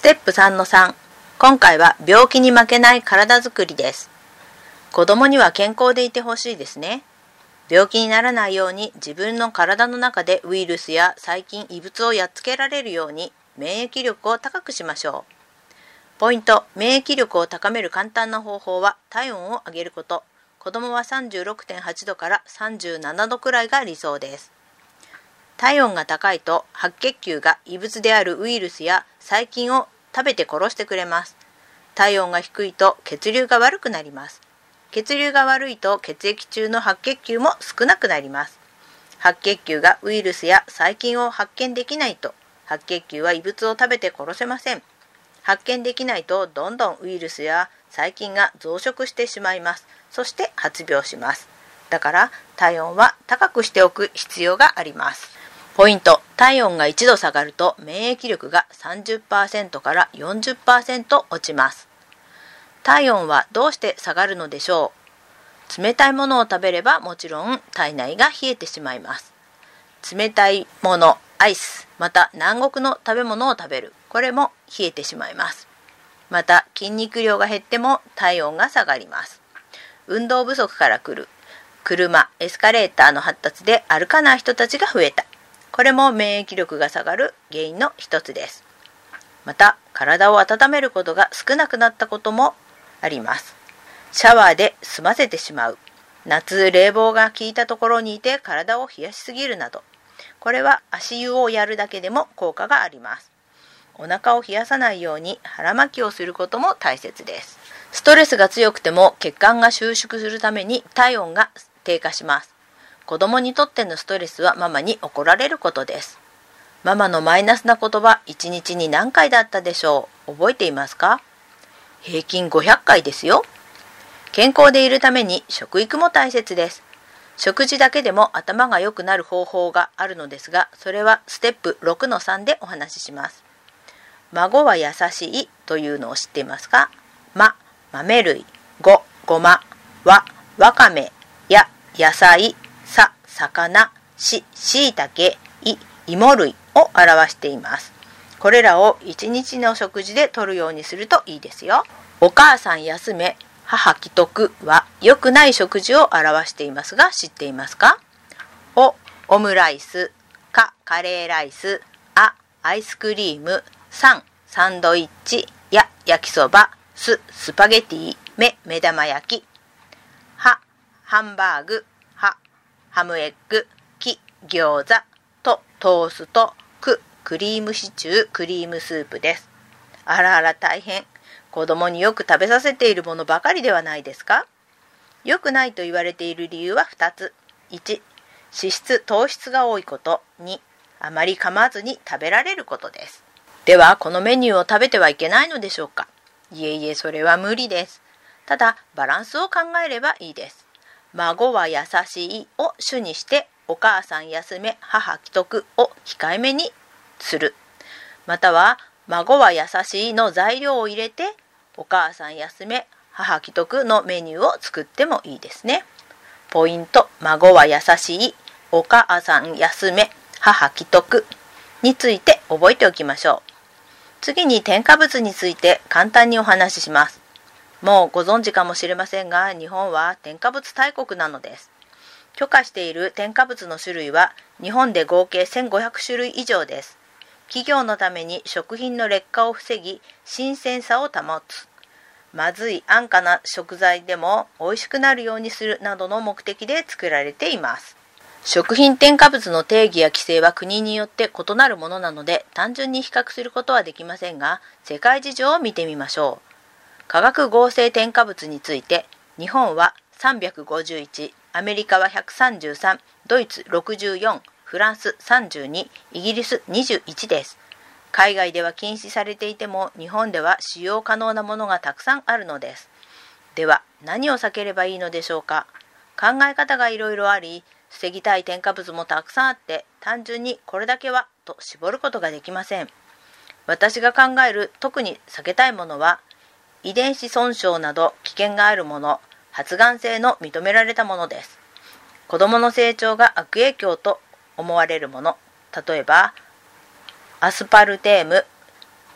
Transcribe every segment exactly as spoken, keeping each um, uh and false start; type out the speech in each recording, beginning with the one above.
テップさんのさん、今回は病気に負けない体づくりです。子供には健康でいてほしいですね。病気にならないように自分の体の中でウイルスや細菌、異物をやっつけられるように免疫力を高くしましょう。ポイント、免疫力を高める簡単な方法は体温を上げること。子供は さんじゅうろくてんはち 度からさんじゅうななどくらいが理想です。体温が高いと白血球が異物であるウイルスや細菌を食べて殺してくれます。体温が低いと血流が悪くなります。血流が悪いと血液中の白血球も少なくなります。白血球がウイルスや細菌を発見できないと白血球は異物を食べて殺せません。発見できないとどんどんウイルスや細菌が増殖してしまいます。そして発病します。だから体温は高くしておく必要があります。ポイント、体温がいちど下がると免疫力が さんじゅっパーセント から よんじゅっパーセント 落ちます。体温はどうして下がるのでしょう。冷たいものを食べればもちろん体内が冷えてしまいます。冷たいもの、アイス、また南国の食べ物を食べる。これも冷えてしまいます。また筋肉量が減っても体温が下がります。運動不足から来る。車、エスカレーターの発達で歩かない人たちが増えた。これも免疫力が下がる原因の一つです。また体を温めることが少なくなったこともあります。シャワーで済ませてしまう。夏冷房が効いたところにいて体を冷やしすぎるなど、これは足湯をやるだけでも効果があります。お腹を冷やさないように腹巻きをすることも大切です。ストレスが強くても血管が収縮するために体温が低下します。子供にとってのストレスはママに怒られることです。ママのマイナスな言葉、いちにちに何回だったでしょう。覚えていますか？平均ごひゃっかいですよ。健康でいるために食育も大切です。食事だけでも頭が良くなる方法があるのですが、それはステップろくのさんでお話しします。孫は優しいというのを知っていますか？ま、豆類、ご、ごま、わ、わかめ、や、野菜、さ、魚、し、しいたけ、い、芋類を表しています。これらをいちにちの食事で摂るようにするといいですよ。お母さん休め、母既得は良くない食事を表していますが知っていますか？お、オムライス、か、カレーライス、あ、アイスクリーム、さん、サンドイッチ、や、焼きそば、す、スパゲティ、め、目玉焼き、は、ハンバーグ、は、ハムエッグ、き、餃子、と、トースト、く、クリームシチュー、クリームスープです。あらあら大変。子供によく食べさせているものばかりではないですか？良くないと言われている理由はふたつ。いち、脂質・糖質が多いこと。に、あまり噛まずに食べられることです。では、このメニューを食べてはいけないのでしょうか？いえいえ、それは無理です。ただ、バランスを考えればいいです。孫は優しいを主にして、お母さん休め、母既得を控えめにする。または、孫は優しいの材料を入れて、お母さん休め、母既得のメニューを作ってもいいですね。ポイント、孫は優しい、お母さん休め、母既得について覚えておきましょう。次に添加物について簡単にお話しします。もうご存知かもしれませんが、日本は添加物大国なのです。許可している添加物の種類は日本で合計せんごひゃくしゅるい以上です。企業のために食品の劣化を防ぎ、新鮮さを保つ。まずい安価な食材でも美味しくなるようにするなどの目的で作られています。食品添加物の定義や規制は国によって異なるものなので、単純に比較することはできませんが、世界事情を見てみましょう。化学合成添加物について、日本はさんびゃくごじゅういち、アメリカはひゃくさんじゅうさん、ドイツろくじゅうよん、フランスさんじゅうに、イギリスにじゅういちです。海外では禁止されていても、日本では使用可能なものがたくさんあるのです。では、何を避ければいいのでしょうか。考え方がいろいろあり、防ぎたい添加物もたくさんあって、単純にこれだけはと絞ることができません。私が考える特に避けたいものは、遺伝子損傷など危険があるもの、発がん性の認められたものです。子どもの成長が悪影響と思われるもの、例えばアスパルテーム、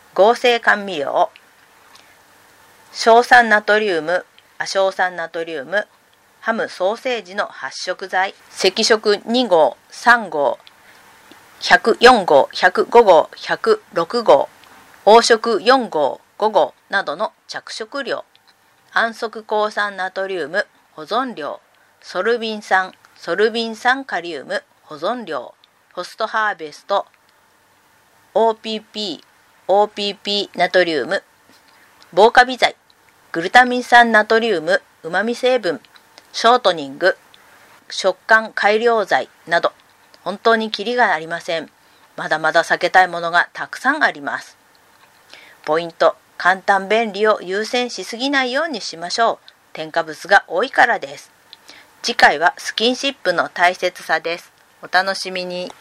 合成甘味料、硝酸ナトリウム、亜硝酸ナトリウム、ハム・ソーセージの発色剤、赤色に号、さん号、ひゃくよん号、ひゃくご号、ひゃくろく号、黄色よん号、ご号などの着色料、安息鉱酸ナトリウム保存料、ソルビン酸、ソルビン酸カリウム保存料、ポストハーベスト、オーピーピー、オーピーピー ナトリウム、防カビ剤、グルタミン酸ナトリウムうまみ成分、ショートニング、食感改良剤など、本当にキリがありません。まだまだ避けたいものがたくさんあります。ポイント、簡単便利を優先しすぎないようにしましょう。添加物が多いからです。次回はスキンシップの大切さです。お楽しみに。